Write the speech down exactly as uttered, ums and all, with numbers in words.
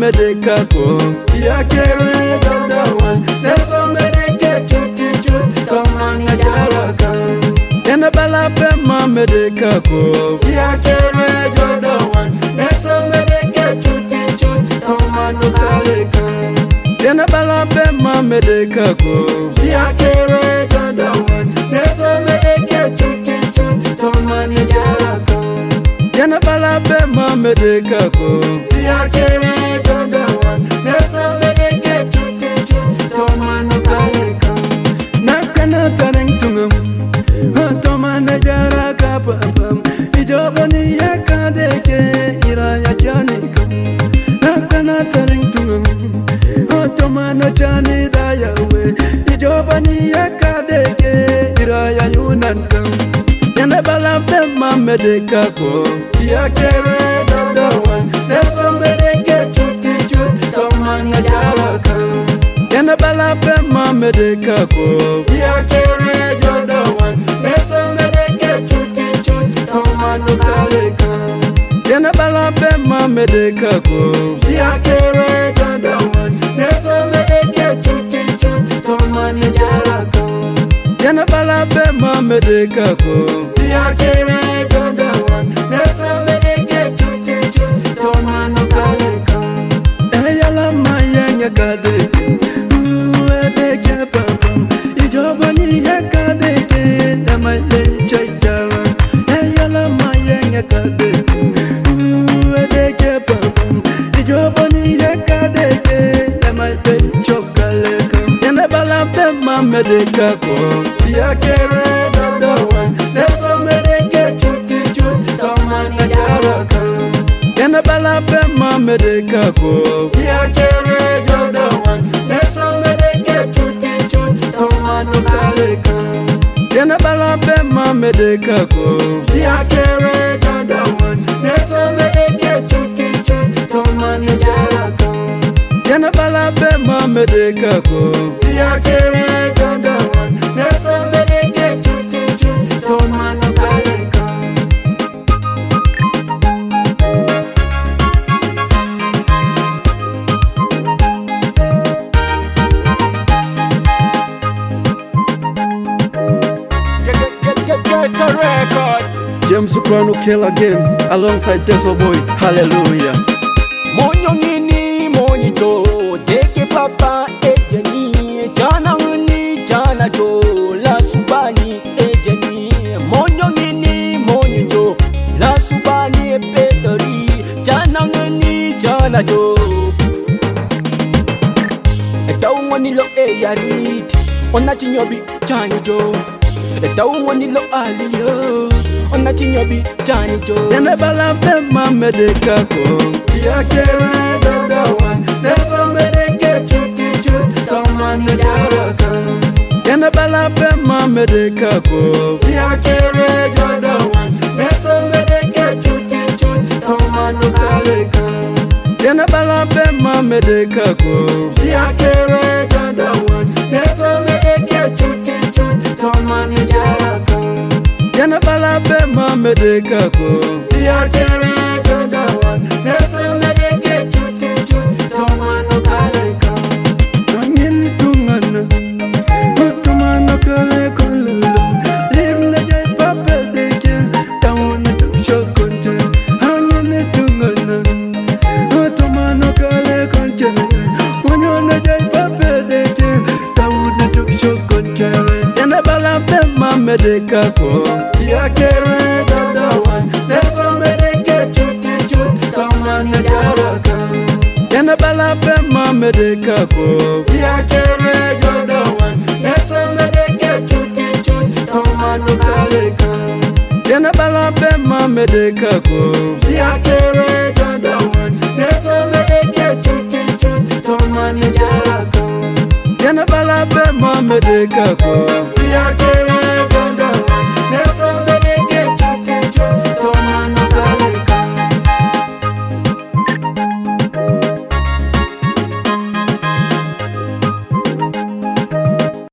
medeka ko ya kere dodawan neso medeke chuti chuti toma na jaraka ena bala pe ma medeka ko ya kere dodawan neso medeke chuti chuti toma no kaleka ena bala pe ma medeka ko ya kere dodawan neso medeke chuti chuti toma na jaraka ena bala pe ma medeka ko ya kere dodawan neso medeke chuti chuti toma no kaleka nakana taneng tungam toma na jaraka pam ijobani yakadeke iraya janika nakana taneng tungam toma na jani dayawe ijobani yakadeke iraya yunanka ena bala pe ma medeka ko ya kere dodawan neso medeke chuti chuti toma na jaraka ena bala pe ma medeka ko ya kere dodawan neso medeke chuti chuti toma no kaleka ena bala pe ma medeka ko ya kere dodawan neso medeke chuti chuti toma na jaraka ena bala pe ma medeka ko ya kere dodawan neso medeke chuti chuti toma no kaleka eyala mayanya kadeke uedeke pam ijobani yakadeke damaile chaitara eyala mayanya kadeke uedeke pam ijobani yakadeke damaile chokaleka ena bala pe ma medeka ko ya kere dodawan neso medeke chuti chuti toma na jaraka ena bala pe ma medeka ko ya kere dodawan neso medeke chuti chuti toma no kaleka ena bala pe ma medeka ko ya kere dodawan neso medeke chuti chuti toma na jaraka ena bala pe ma medeka ko ya kere dodawan neso medeke chuti chuti toma no kaleka Records. James Soprano kill again alongside Teso Boy. Hallelujah. Monyo ngini monyo deke papa ejeni jana ngini jana jo la subani ejeni monyo ngini monyo la subani epedori jana ngini jana jo etawoni lo eyarit ona chinyobi jani jo etawoni lo aliyo ona chinyobi jani jo ena bala pe ma medeka ko ya kere dodawan neso medeke chuti chuti toma na jaraka ena bala pe ma medeka ko ya kere dodawan neso medeke chuti chuti toma no kaleka ena bala pe ma medeka ko ya kere dodawan neso medeke chuti chuti toma na jaraka ena bala pe ma medeka ko ya kere dodawan neso medeke chuti chuti toma no kaleka angin tungana toma no kaleka lim na jai papa deke taun na chokonte angin tungana toma no kaleka monyo na jai papa deke taun na chokonte ena bala pe ma medeka ko ya kere dodawan neso medeke chuti chuti toma na jaraka ena bala pe ma medeka ko ya kere dodawan neso medeke chuti chuti toma no kaleka ena bala pe ma medeka ko ya kere dodawan neso medeke chuti chuti toma na jaraka ena bala pe ma medeka ko ya kere dodawan neso